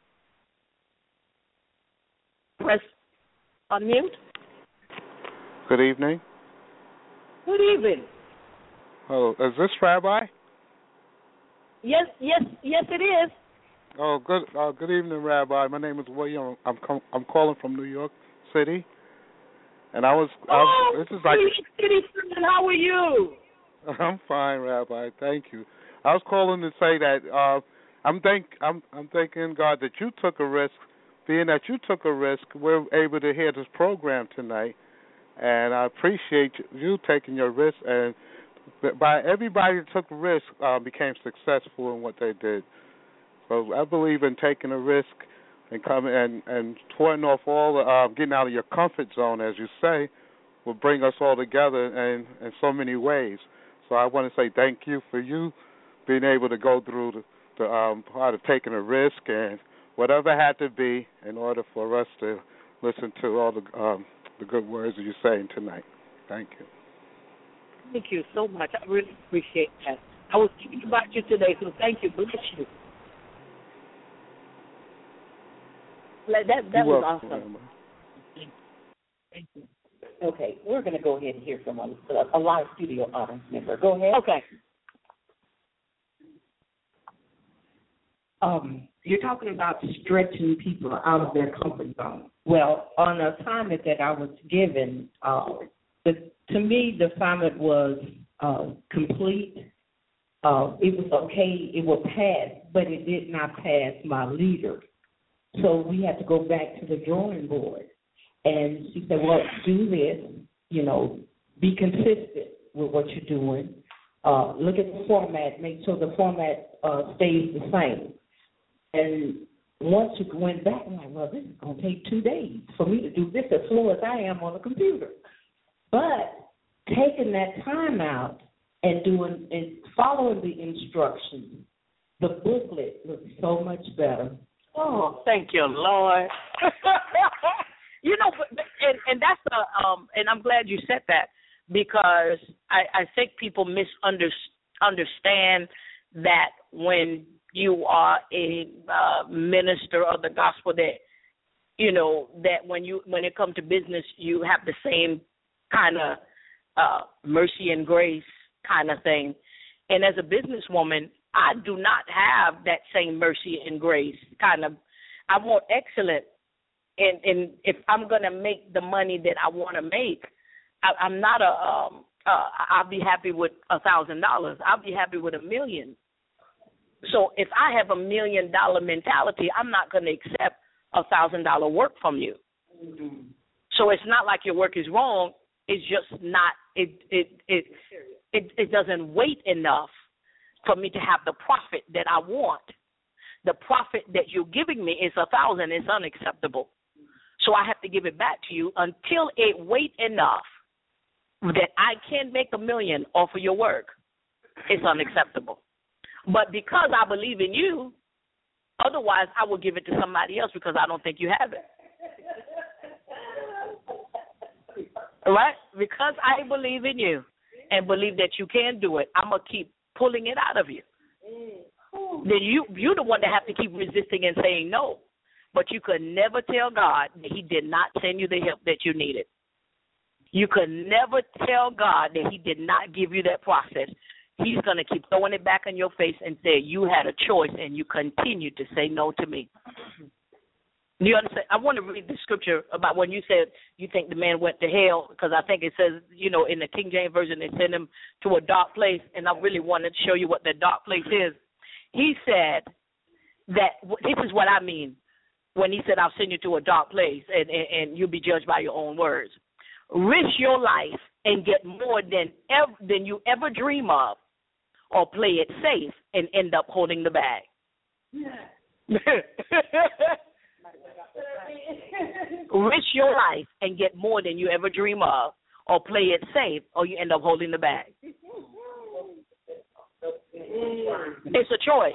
Press unmute. Good evening. Good evening. Oh, is this Rabbi? Yes, yes, yes, it is. Oh, good. Uh, good evening, Rabbi. My name is William. I'm com- I'm calling from New York City. And I was, I was oh, this is like, City, how are you? I'm fine, Rabbi. Thank you. I was calling to say that uh, I'm thank I'm I'm thanking God that you took a risk, being that you took a risk. We're able to hear this program tonight, and I appreciate you taking your risk. And by everybody that took a risk uh, became successful in what they did. So I believe in taking a risk. And coming and and touring off all the uh, getting out of your comfort zone, as you say, will bring us all together in, in so many ways. So I want to say thank you for you being able to go through the, the um, part of taking a risk and whatever had to be in order for us to listen to all the um, the good words that you're saying tonight. Thank you. Thank you so much. I really appreciate that. I was thinking about you today, so thank you. Bless you. That that was awesome. Thank you. Okay, we're going to go ahead and hear from a, a live studio audience member. Go ahead. Okay. Um, you're talking about stretching people out of their comfort zone. Well, on the assignment that I was given, uh, the, to me, the assignment was uh, complete. Uh, it was okay. It was passed, but it did not pass my leader. So we had to go back to the drawing board. And she said, well, do this, you know, be consistent with what you're doing. Uh, look at the format, make sure the format uh, stays the same. And once you went back, I'm like, well, this is going to take two days for me to do this as slow as I am on a computer. But taking that time out and doing and following the instructions, the booklet looks so much better. Oh, thank you, Lord. You know, and, and that's a, um, and I'm glad you said that, because I, I think people misunderstand that when you are a uh, minister of the gospel, that, you know, that when you when it comes to business, you have the same kind of uh, mercy and grace kind of thing. And as a businesswoman, I do not have that same mercy and grace kind of. I want excellence, and, and if I'm going to make the money that I want to make, I, I'm not a. Um, uh, I'll be happy with a thousand dollars. I'll be happy with a million. So if I have a million dollar mentality, I'm not going to accept a thousand dollar work from you. Mm-hmm. So it's not like your work is wrong. It's just not. It it it it, it doesn't weight enough for me to have the profit that I want. The profit that you're giving me is a thousand. It's unacceptable. So I have to give it back to you until it weight enough that I can make a million off of your work. It's unacceptable. But because I believe in you, otherwise I will give it to somebody else because I don't think you have it. Right? Because I believe in you and believe that you can do it, I'm going to keep pulling it out of you. Then you, you're the one that have to keep resisting and saying no. But you could never tell God that he did not send you the help that you needed. You could never tell God that he did not give you that process. He's going to keep throwing it back in your face and say, you had a choice and you continued to say no to me. Do you understand? I want to read the scripture about when you said you think the man went to hell, because I think it says, you know, in the King James Version, it sent him to a dark place, and I really wanted to show you what that dark place is. He said that, this is what I mean when he said, I'll send you to a dark place and, and, and you'll be judged by your own words. Risk your life and get more than ever, than you ever dream of, or play it safe and end up holding the bag. Risk your life and get more than you ever dream of, or play it safe, or you end up holding the bag. It's a choice.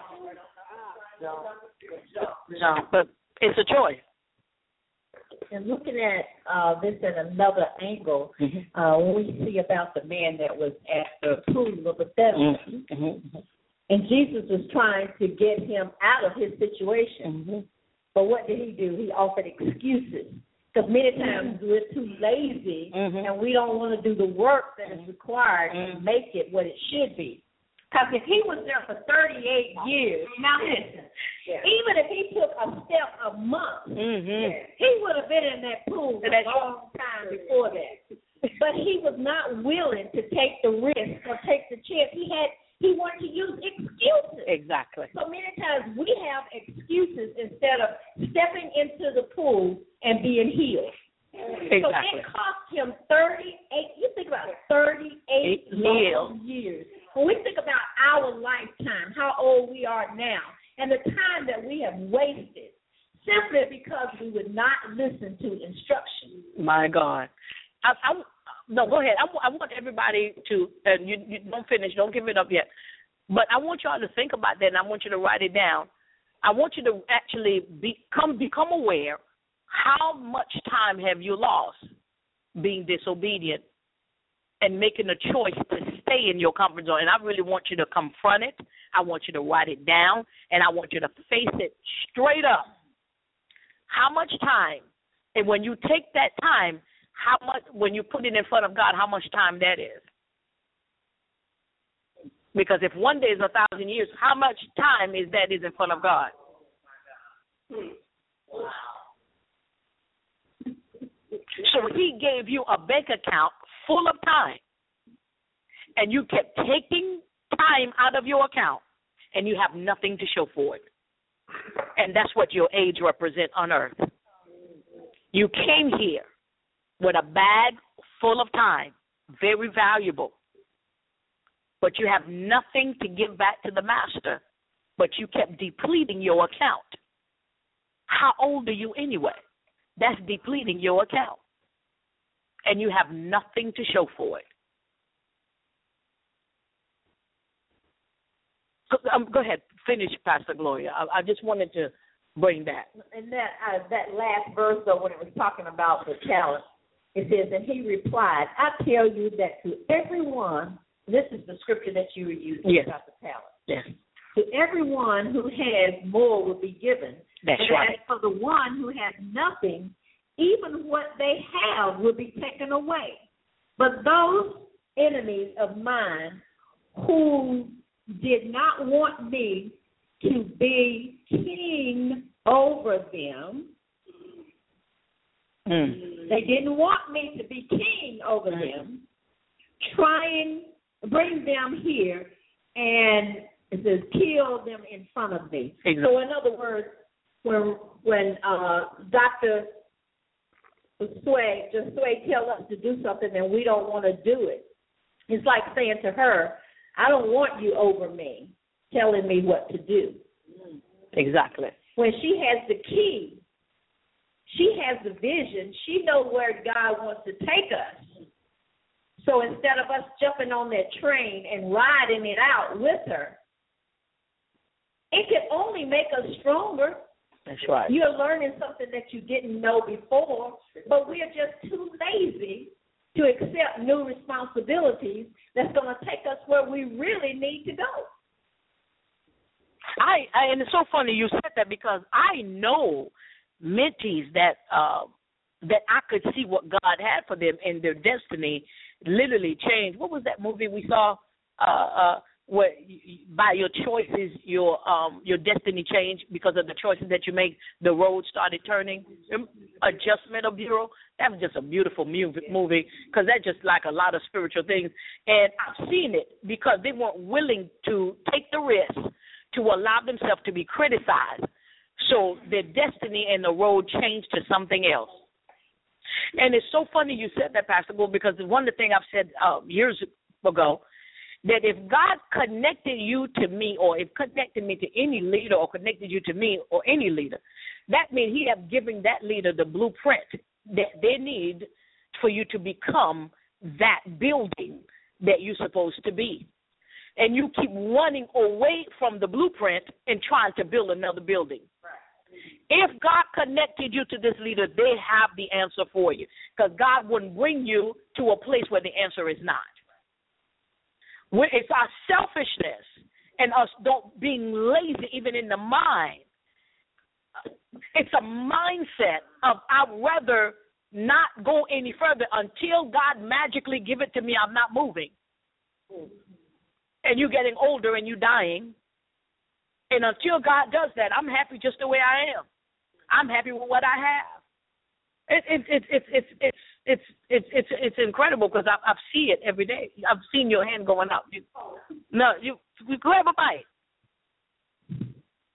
But it's a choice. And looking at uh, this at another angle, mm-hmm. uh, when we see about the man that was at the pool of Bethesda, mm-hmm. and Jesus was trying to get him out of his situation, mm-hmm. but what did he do? He offered excuses. Because many times mm-hmm. we're too lazy, mm-hmm. and we don't want to do the work that is required mm-hmm. to make it what it should be. Because if he was there for thirty-eight years, now listen, yeah. even if he took a step a month, mm-hmm. he would have been in that pool for a long time before that. But he was not willing to take the risk or take the chance. He had he wanted to use excuses. Exactly. So many times we have excuses instead of stepping into the pool and being healed. Exactly. So it cost him thirty-eight. You think about it, thirty-eight long years. When we think about our lifetime, how old we are now, and the time that we have wasted simply because we would not listen to instructions. My God. I, I, no, go ahead. I, I want everybody to, and you, you don't finish, don't give it up yet, but I want y'all to think about that, and I want you to write it down. I want you to actually become, become aware how much time have you lost being disobedient and making a choice to stay in your comfort zone. And I really want you to confront it. I want you to write it down, and I want you to face it straight up. How much time, and when you take that time, how much, when you put it in front of God, how much time that is? Because if one day is a thousand years, how much time is that is in front of God? So he gave you a bank account full of time, and you kept taking time out of your account, and you have nothing to show for it. And that's what your age represents on earth. You came here with a bag full of time, very valuable, but you have nothing to give back to the master, but you kept depleting your account. How old are you anyway? That's depleting your account. And you have nothing to show for it. Go, um, go ahead, finish, Pastor Gloria. I, I just wanted to bring that. And that uh, that last verse, though, when it was talking about the talent, it says, and he replied, I tell you that to everyone, this is the scripture that you were using yes. about the talent. Yes. To everyone who has more will be given. That's and right. as for the one who has nothing, even what they have will be taken away. But those enemies of mine who did not want me to be king over them, mm. they didn't want me to be king over mm. them, trying to bring them here and it says kill them in front of me. Exactly. So in other words, when when uh, Doctor Sway, just Sway tell us to do something and we don't want to do it, it's like saying to her, I don't want you over me, telling me what to do. Exactly. When she has the key, she has the vision, she knows where God wants to take us. So instead of us jumping on that train and riding it out with her, it can only make us stronger. That's right. You're learning something that you didn't know before, but we're just too lazy to accept new responsibilities that's going to take us where we really need to go. I, I and it's so funny you said that because I know mentees that uh, that I could see what God had for them and their destiny literally changed. What was that movie we saw? Uh, uh, where you, by your choices, your um, your destiny changed because of the choices that you make. The road started turning. Adjustment of Bureau. That was just a beautiful movie because that's just like a lot of spiritual things. And I've seen it because they weren't willing to take the risk to allow themselves to be criticized. So their destiny and the road changed to something else. And it's so funny you said that, Pastor Bull, because one of the things I've said uh, years ago, that if God connected you to me or if connected me to any leader or connected you to me or any leader, that means he has given that leader the blueprint that they need for you to become that building that you're supposed to be. And you keep running away from the blueprint and trying to build another building. If God connected you to this leader, they have the answer for you because God wouldn't bring you to a place where the answer is not. It's our selfishness and us don't being lazy even in the mind. It's a mindset of I'd rather not go any further until God magically give it to me. I'm not moving. And you're getting older and you're dying. And until God does that, I'm happy just the way I am. I'm happy with what I have. It, it, it, it, it's it's it's it's it's it's incredible because I I see it every day. I've seen your hand going up. You, no, you, you grab a bite.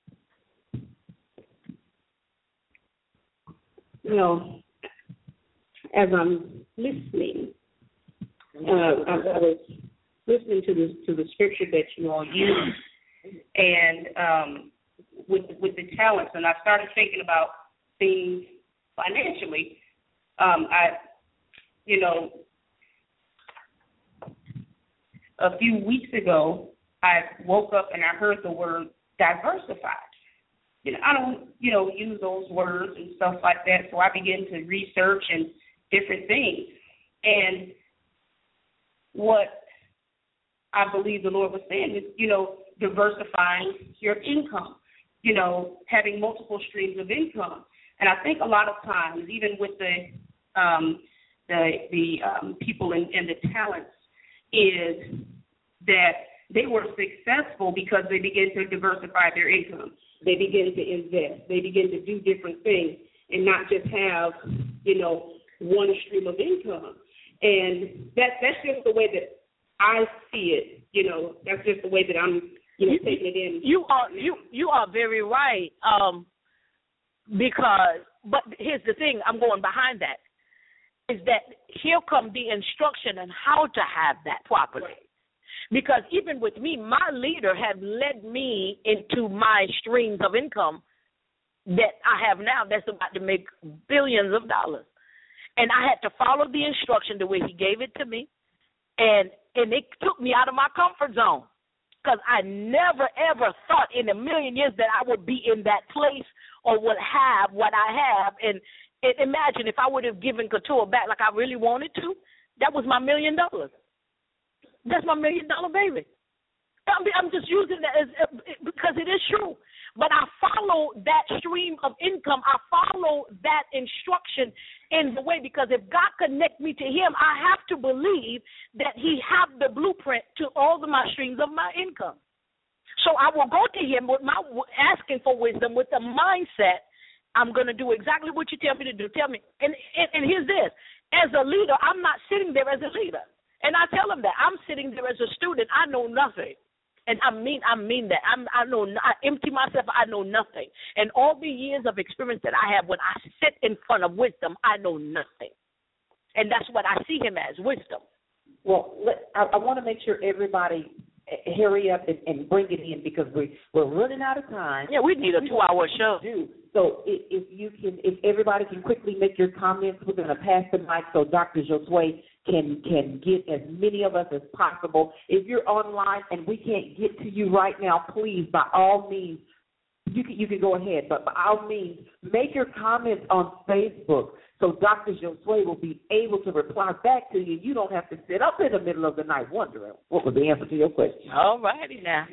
You know, as I'm listening, uh, I, I was listening to the to the scripture that you all use, and um, with with the talents, and I started thinking about things financially. Um, I, you know, a few weeks ago, I woke up and I heard the word diversified. You know, I don't, you know, use those words and stuff like that, so I began to research and different things. And what I believe the Lord was saying is, you know, diversifying your income, you know, having multiple streams of income. And I think a lot of times, even with the um, the the um, people and, and the talents, is that they were successful because they began to diversify their income. They begin to invest. They begin to do different things and not just have, you know, one stream of income. And that that's just the way that I see it. You know, that's just the way that I'm, you know, taking it in. You are you you are very right. Um, because, but here's the thing. I'm going behind that. Is that here come the instruction on how to have that properly. Because even with me, my leader have led me into my streams of income that I have now that's about to make billions of dollars. And I had to follow the instruction the way he gave it to me, and and it took me out of my comfort zone because I never, ever thought in a million years that I would be in that place or would have what I have. And, and imagine if I would have given Couture back like I really wanted to, that was my million dollars. That's my million dollar baby. I'm, I'm just using that as, because it is true. But I follow that stream of income. I follow that instruction in the way, because if God connect me to him, I have to believe that he have the blueprint to all of my streams of my income. So I will go to him with my asking for wisdom with the mindset, I'm going to do exactly what you tell me to do. Tell me. And, and, and here's this. As a leader, I'm not sitting there as a leader. And I tell him that. I'm sitting there as a student. I know nothing. And I mean, I mean that. I'm, I know. I empty myself. I know nothing. And all the years of experience that I have, when I sit in front of wisdom, I know nothing. And that's what I see him as, wisdom. Well, let, I, I want to make sure everybody hurry up and, and bring it in, because we we're running out of time. Yeah, we need a two-hour show. Do. So if, if you can, if everybody can quickly make your comments, we're going to pass the mic so Doctor Josue can can get as many of us as possible. If you're online and we can't get to you right now, please, by all means, you can you can go ahead. But by all means, make your comments on Facebook so Doctor Josue will be able to reply back to you. You don't have to sit up in the middle of the night wondering what was the answer to your question. All righty now.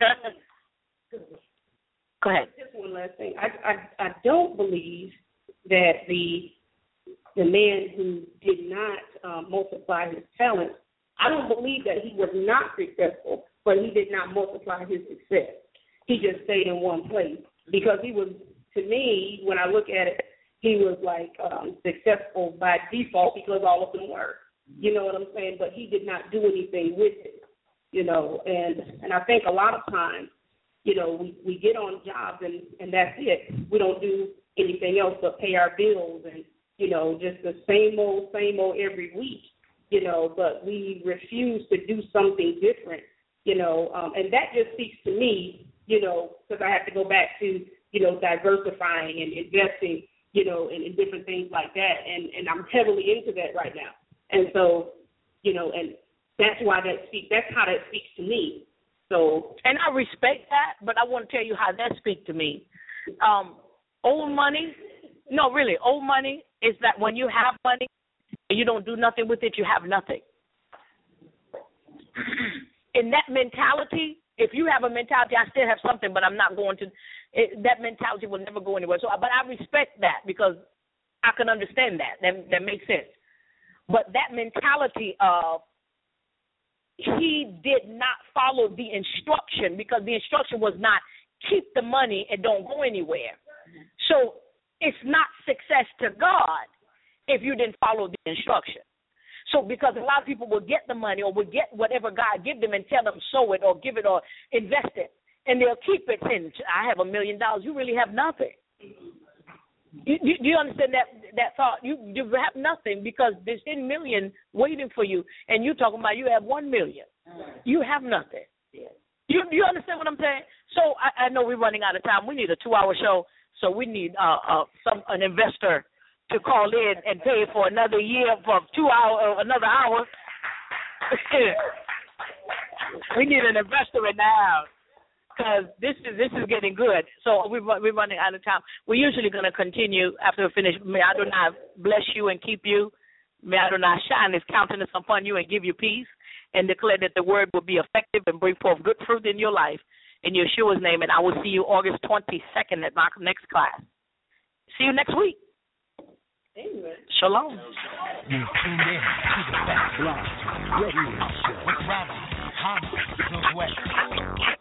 Go ahead. Just one last thing. I, I I don't believe that the the man who did not uh, multiply his talents, I don't believe that he was not successful, but he did not multiply his success. He just stayed in one place, because he was, to me, when I look at it, he was like um, successful by default because all of them were. You know what I'm saying? But he did not do anything with it, you know. And and I think a lot of times, you know, we, we get on jobs and, and that's it. We don't do anything else but pay our bills and, you know, just the same old, same old every week, you know, but we refuse to do something different, you know, um, and that just speaks to me, you know, because I have to go back to, you know, diversifying and investing, you know, in, in different things like that, and, and I'm heavily into that right now. And so, you know, and that's why that speaks, that's how that speaks to me. So, and I respect that, but I want to tell you how that speaks to me. Um, old money, no, really, old money is that when you have money and you don't do nothing with it, you have nothing. In that mentality, if you have a mentality, I still have something, but I'm not going to, it, that mentality will never go anywhere. So, but I respect that, because I can understand that. That, that makes sense. But that mentality of, he did not follow the instruction, because the instruction was not keep the money and don't go anywhere. So it's not success to God if you didn't follow the instruction. So because a lot of people will get the money or will get whatever God give them and tell them sow it or give it or invest it, and they'll keep it saying, I have a million dollars. You really have nothing. You, you, do you understand that that thought? You, you have nothing, because there's ten million waiting for you, and you're talking about you have one million. You have nothing. You you understand what I'm saying? So I, I know we're running out of time. We need a two-hour show, so we need uh, uh, some an investor to call in and pay for another year for two hour uh, another hour. We need an investor in the house, because this is this is getting good. So we're, we're running out of time. We're usually going to continue after we finish. May Adonai bless you and keep you. May Adonai shine his countenance upon you and give you peace, and declare that the word will be effective and bring forth good fruit in your life. In Yeshua's name, and I will see you August twenty-second at my next class. See you next week. Amen. Shalom. You tuned in to the Best Blog Radio Show with Rabbi Thomas Josue.